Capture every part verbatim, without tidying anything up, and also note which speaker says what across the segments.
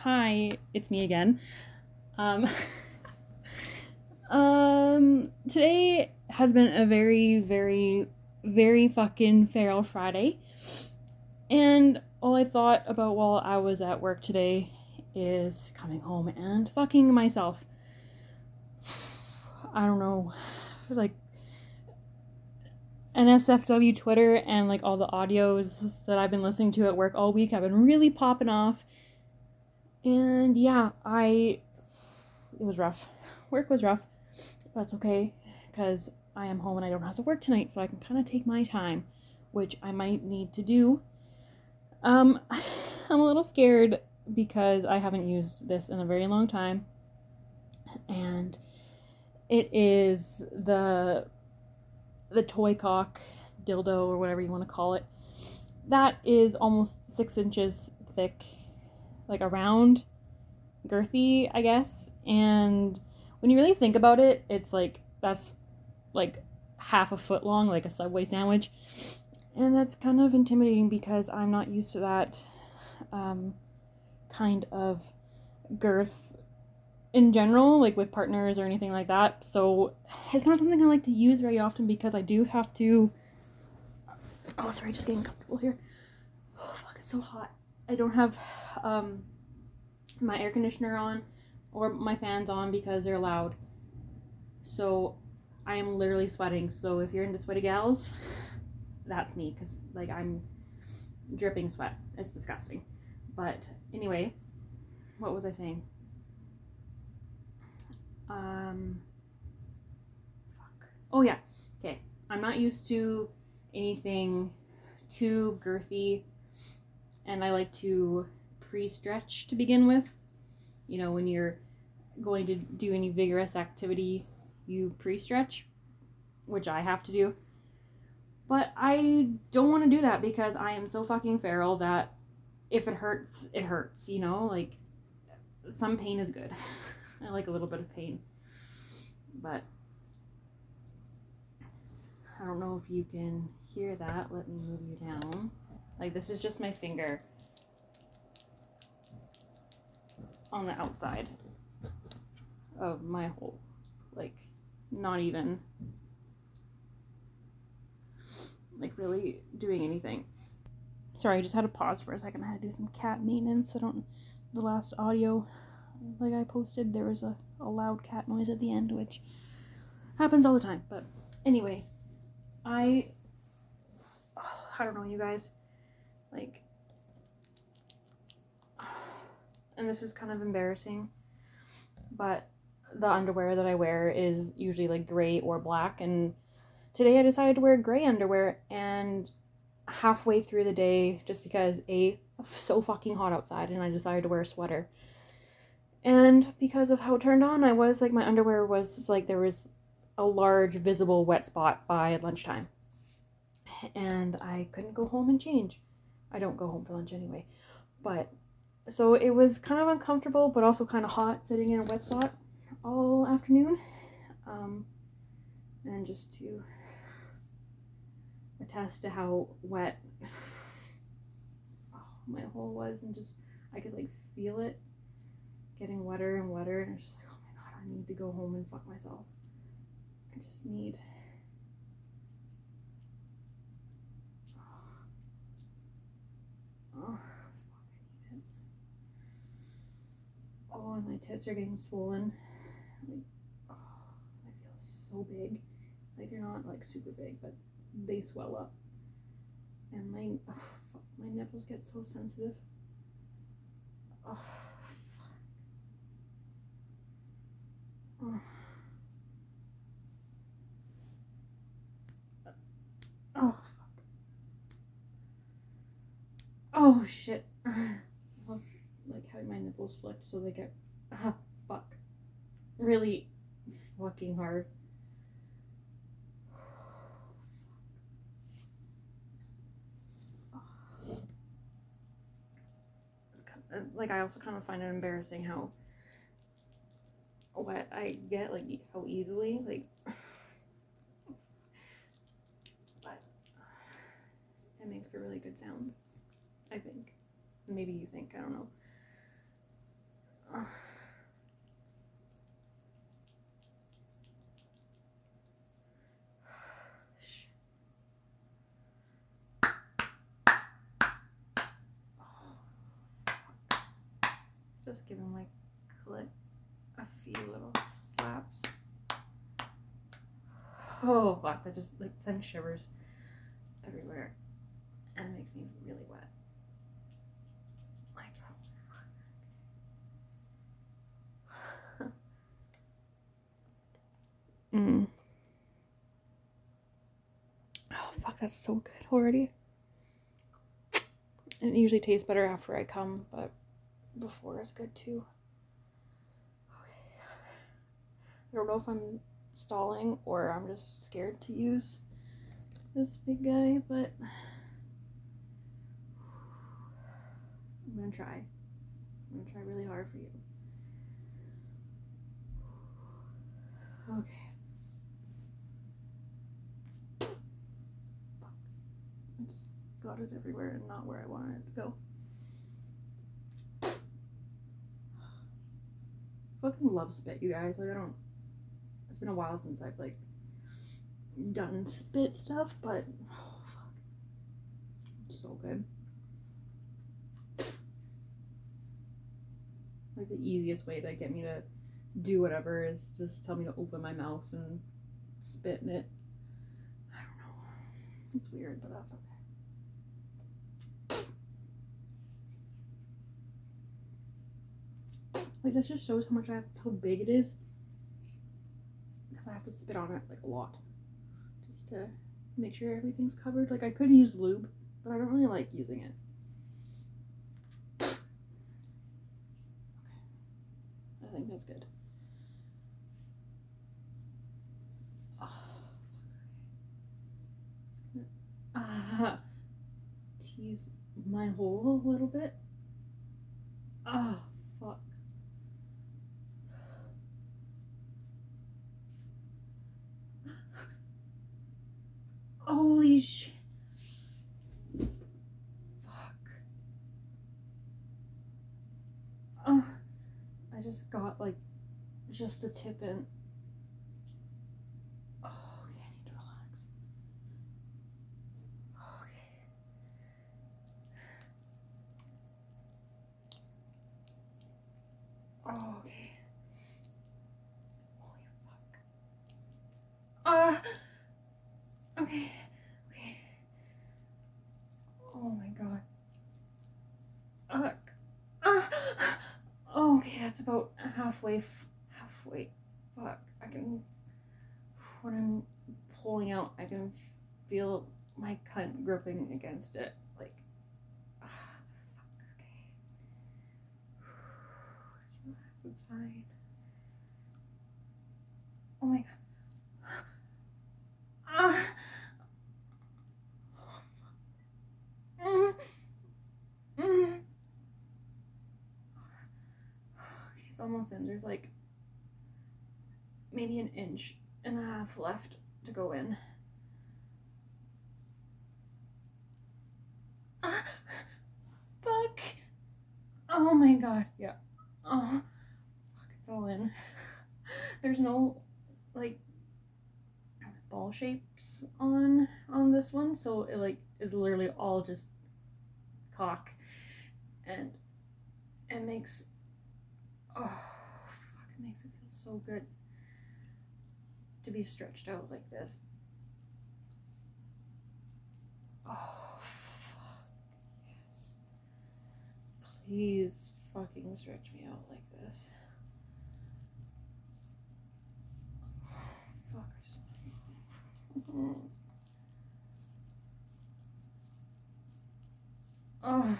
Speaker 1: Hi, it's me again. Um, um, today has been a very, very, very fucking feral Friday. And all I thought about while I was at work today is coming home and fucking myself. I don't know, like N S F W Twitter and like all the audios that I've been listening to at work all week have been really popping off. And yeah, I it was rough. Work was rough. But that's okay because I am home and I don't have to work tonight, so I can kind of take my time, which I might need to do. Um, I'm a little scared because I haven't used this in a very long time, and it is the the toy cock dildo or whatever you want to call it. That is almost six inches thick, like around girthy, I guess. And when you really think about it, it's like that's like half a foot long, like a Subway sandwich. And that's kind of intimidating because I'm not used to that um, kind of girth in general, like with partners or anything like that. So it's not something I like to use very often because I do have to. Oh, sorry, just getting comfortable here. Oh, fuck, it's so hot. I don't have um, my air conditioner on or my fans on because they're loud. So I am literally sweating. So if you're into sweaty gals, that's me because like I'm dripping sweat. It's disgusting. But anyway, what was I saying? Um, fuck. Oh yeah. Okay. I'm not used to anything too girthy, and I like to pre-stretch to begin with. You know, when you're going to do any vigorous activity, you pre-stretch, which I have to do. But I don't want to do that because I am so fucking feral that if it hurts, it hurts, you know? Like, some pain is good. I like a little bit of pain. But I don't know if you can hear that. Let me move you down. Like, this is just my finger on the outside of my hole. Like, not even, like, really doing anything. Sorry, I just had to pause for a second. I had to do some cat maintenance. I don't, the last audio, like I posted, there was a, a loud cat noise at the end, which happens all the time. But anyway, I, oh, I don't know, you guys, like, and this is kind of embarrassing, but the underwear that I wear is usually like gray or black, and today I decided to wear gray underwear, and halfway through the day, just because a so fucking hot outside, and I decided to wear a sweater, and because of how turned on I was, like my underwear was like there was a large visible wet spot by lunchtime, and I couldn't go home and change. I don't go home for lunch anyway, but so it was kind of uncomfortable, but also kind of hot sitting in a wet spot all afternoon. Um, and just to attest to how wet oh, my hole was, and just I could like feel it getting wetter and wetter, and I was just like, oh my god, I need to go home and fuck myself. I just need. Oh, oh, and my tits are getting swollen. Like, oh, I feel so big. Like they're not like super big, but they swell up. And my oh, my nipples get so sensitive. Oh, oh. Oh, fuck. Oh, shit. I love, like, having my nipples flicked so they get, ah, fuck. Really fucking hard. It's kind of, like, I also kind of find it embarrassing how wet I get, like, how easily, like, but it makes for really good sounds, I think. Maybe you think, I don't know. Just giving my clit a few little slaps. Oh fuck, that just like sends shivers everywhere and it makes me really wet. Like, mm. Oh fuck, that's so good already. And it usually tastes better after I come, but before is good too. Okay. I don't know if I'm stalling or I'm just scared to use this big guy, but I'm gonna try. I'm gonna try really hard for you. Okay. I just got it everywhere and not where I wanted it to go. I fucking love spit, you guys. Like, I don't. It's been a while since I've like done spit stuff, but oh fuck, it's so good. Like the easiest way to get me to do whatever is just tell me to open my mouth and spit in it. I don't know. It's weird, but that's okay. Like, this just shows how much I have, how big it is. Because I have to spit on it like a lot. Just to make sure everything's covered. Like, I could use lube, but I don't really like using it. Okay. I think that's good. Ah, tease my hole a little bit. Oh, fuck. Holy shit. Fuck. Uh, I just got like just the tip in. Oh, okay, I need to relax. Okay. Oh, okay. Holy fuck. Uh, okay. Okay. Oh my god. Uh, uh, oh, okay, that's about halfway, f halfway. Fuck. I can, when I'm pulling out, I can feel my cunt gripping against it. Like, ah, fuck, okay. It's fine. Oh my god. Ah. Mm. Mm. Okay, it's almost in. There's like maybe an inch and a half left to go in. Ah. Fuck. Oh my god. Yeah. Oh. Fuck, it's all in. There's no like ball shapes on on this one, so it like is literally all just cock, and it makes oh fuck, it makes it feel so good to be stretched out like this. Oh fuck, yes. Please fucking stretch me out like this. Fuck, I just mm. Oh.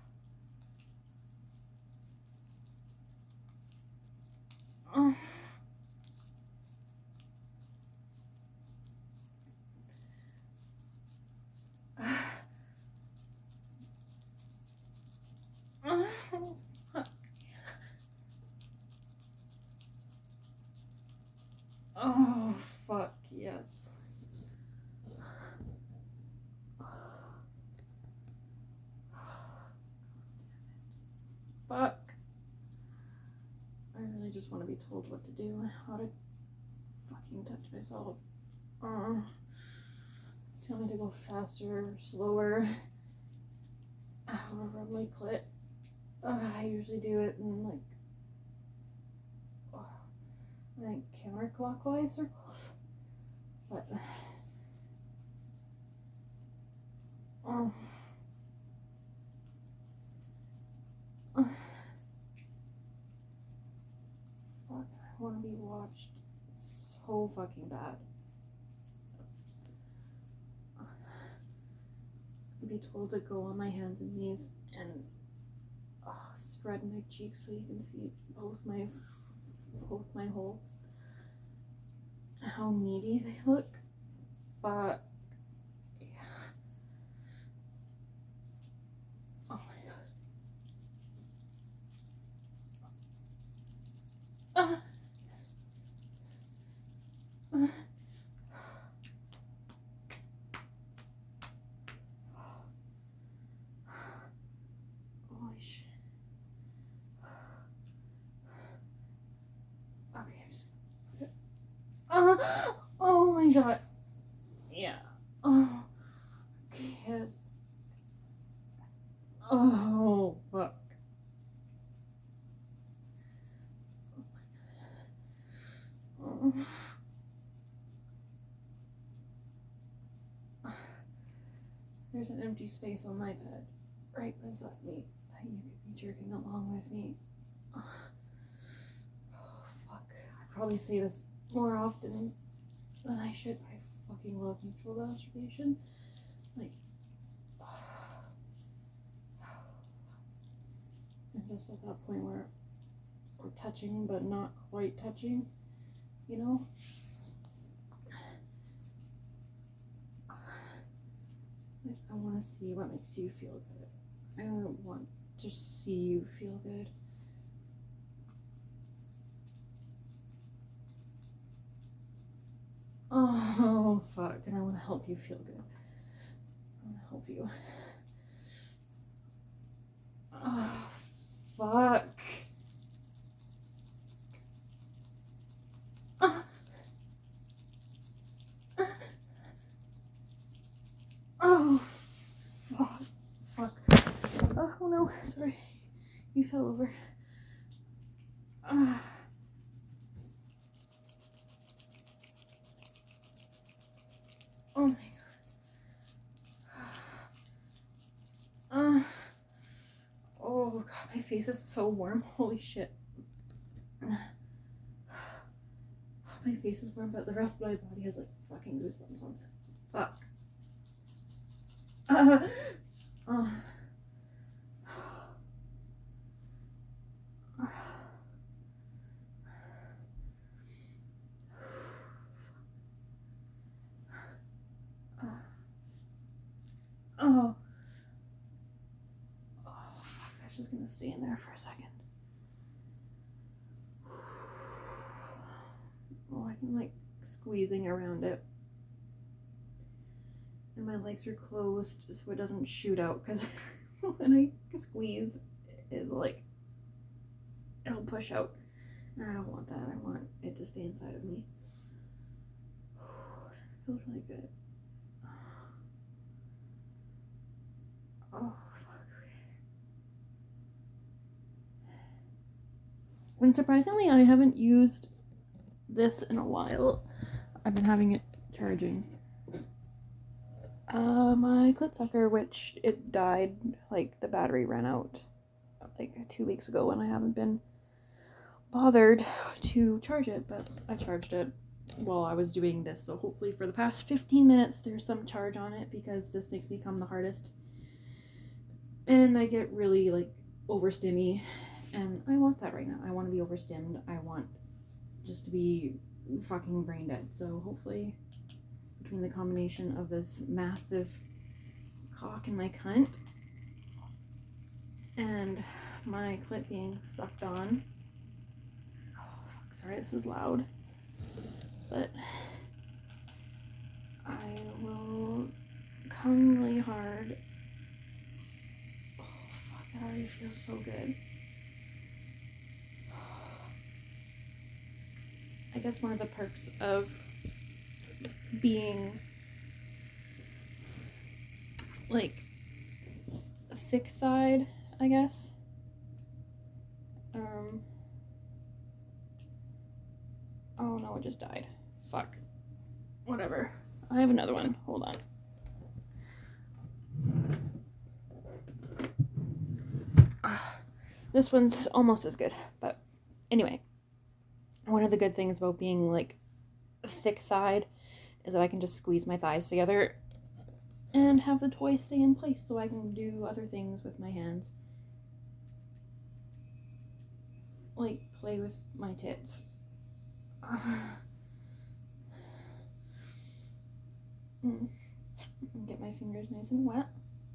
Speaker 1: Oh. Oh, fuck. Oh, fuck, yes. Fuck. I really just want to be told what to do, how to fucking touch myself. Uh, tell me to go faster, slower, how to rub my clit. Uh, I usually do it in like, uh, like counterclockwise circles, but um, uh, fuck, I want to be watched so fucking bad. Be told to go on my hands and knees and uh, spread my cheeks so you can see both my both my holes. How needy they look, but yeah. Oh my god. Uh, uh. Holy shit. Okay, I'm just uh, oh my god. Yeah. Oh, kiss. Oh, fuck. Oh. There's an empty space on my bed right beside me that you could be jerking along with me. Oh, fuck. I probably say this more often than I should. I fucking love neutral masturbation. Like, I'm just at that point where we're touching but not quite touching, you know? Like, I want to see what makes you feel good. I want to see you feel good. Oh, fuck. And I want to help you feel good. I want to help you. Oh, fuck. Uh, uh, oh, fuck. Fuck. Oh, oh no. Sorry. You fell over. Uh, oh my god. Uh, oh god, my face is so warm. Holy shit. My face is warm, but the rest of my body has like fucking goosebumps on it. Fuck. Uh, uh, oh. Oh, fuck. I was just gonna stay in there for a second. Oh, I can like squeezing around it. And my legs are closed so it doesn't shoot out, because when I squeeze, it's like, it'll push out. And I don't want that. I want it to stay inside of me. It feels really good. Oh, fuck. And surprisingly, I haven't used this in a while. I've been having it charging. Uh, my clit sucker, which it died, like the battery ran out like two weeks ago, and I haven't been bothered to charge it, but I charged it while I was doing this, so hopefully for the past fifteen minutes there's some charge on it, because this makes me come the hardest. And I get really like overstimmy, and I want that right now. I want to be overstimmed. I want just to be fucking brain dead. So hopefully between the combination of this massive cock in my cunt and my clit being sucked on. Oh fuck, sorry, this is loud. But I will come really hard. Oh fuck, that already feels so good. I guess one of the perks of being like thick thighed, I guess, Um. Oh no, it just died. Fuck. Whatever. I have another one. Hold on. This one's almost as good, but anyway. One of the good things about being like thick-thighed is that I can just squeeze my thighs together and have the toy stay in place so I can do other things with my hands. Like play with my tits. Mm. Get my fingers nice and wet.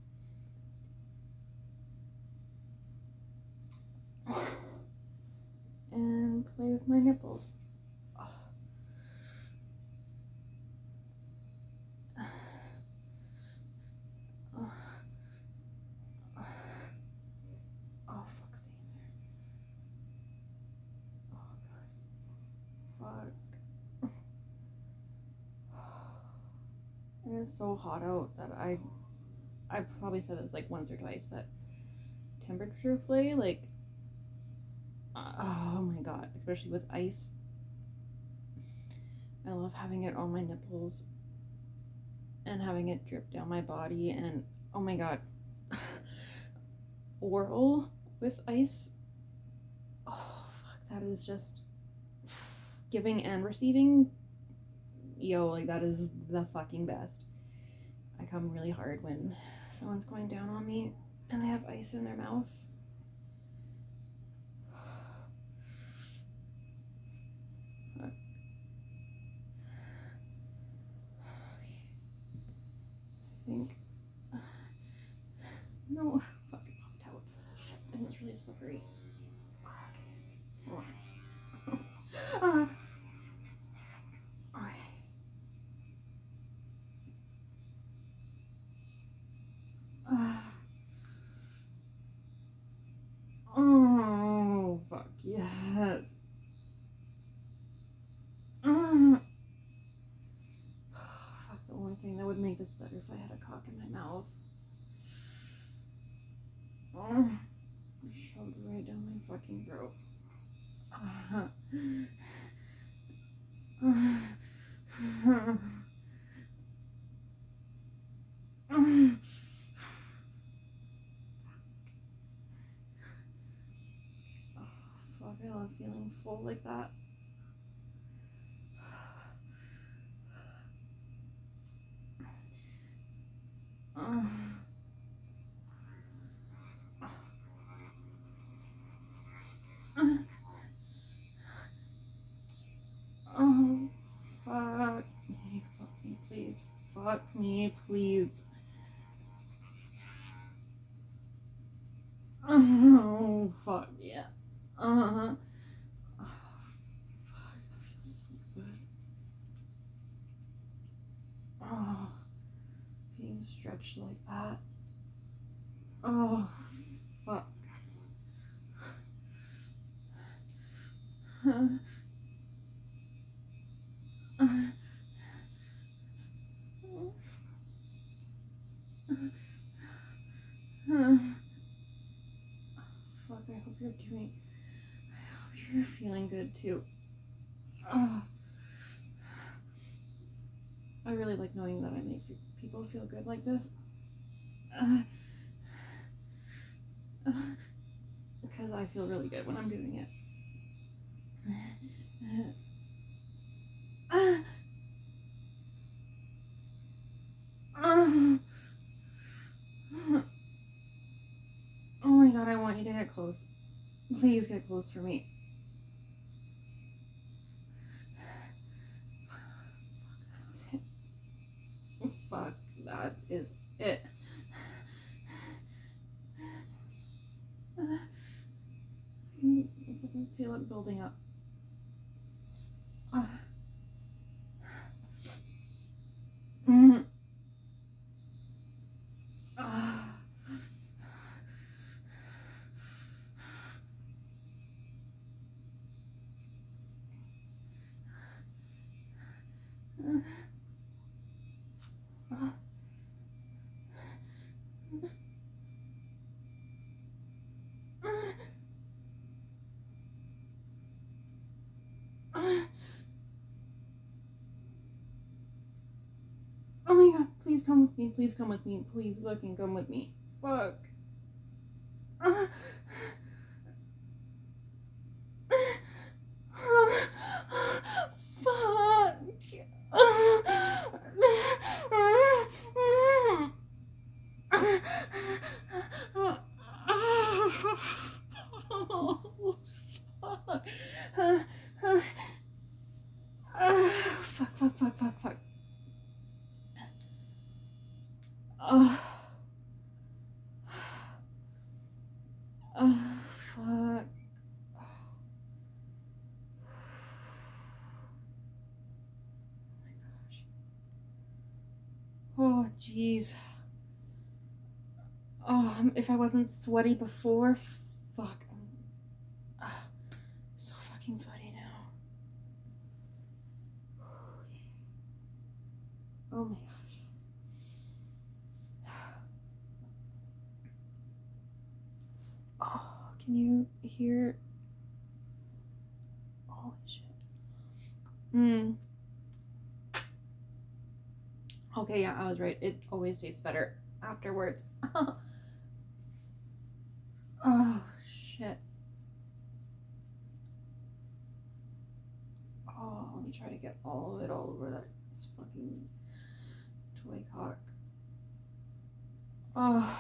Speaker 1: And play with my nipples. Oh, fuck, stay in there. Oh, God. Fuck. It is so hot out that I, I probably said this like once or twice, but temperature play, like, uh, oh my God, especially with ice. I love having it on my nipples and having it drip down my body, and oh my God, oral with ice. Oh, fuck, that is just giving and receiving. Yo, like that is the fucking best. I come really hard when someone's going down on me and they have ice in their mouth. I think. No, fuck, it popped out. Shit, and it's really slippery. Okay. uh, okay. Uh, oh, fuck, yes. Uh, fuck, the only thing that would make this better if I had a cock in my mouth. Uh, shoved right down my fucking throat. Uh, uh, uh, uh, fuck, I love feeling full like that. Uh, uh, oh, fuck me, fuck me, please, fuck me, please. Oh, fuck, yeah. Uh-huh. Oh, fuck, that feels so good. Oh, being stretched like that. Oh, fuck. Uh, uh, uh, fuck, I hope you're doing... I hope you're feeling good, too. Oh. I really like knowing that I make people feel good like this. Uh, uh, because I feel really good when I'm doing it. Uh, uh, oh my God, I want you to get close. Please get close for me. Fuck, that is it. Uh, I can, I can feel it building up. Uh, mm, uh, uh, Oh my god, please come with me. Please come with me. Please fucking come with me. Fuck. Uh, fuck. Fuck, fuck, fuck, fuck, fuck. Oh. Oh, fuck. Oh, jeez. Oh, if I wasn't sweaty before, fuck. I'm uh, so fucking sweaty now. Oh my gosh. Oh, can you hear? Holy shit. Hmm. Okay, yeah, I was right. It always tastes better afterwards. Oh, shit. Oh, let me try to get all of it all over that fucking toy cock. Oh.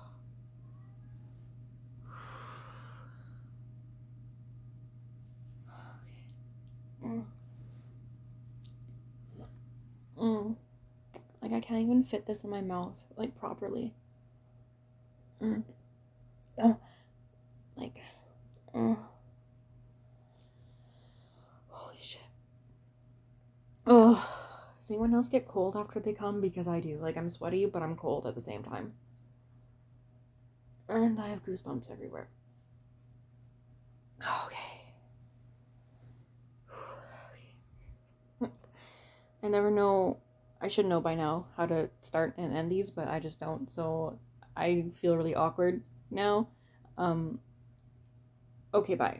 Speaker 1: Okay. Mm. Mm. Like, I can't even fit this in my mouth, like, properly. Mm. Uh, like, uh. Holy shit. Oh. Does anyone else get cold after they come? Because I do. Like, I'm sweaty, but I'm cold at the same time. And I have goosebumps everywhere. Okay. Okay. I never know. I should know by now how to start and end these, but I just don't. So I feel really awkward now. Um, okay, bye.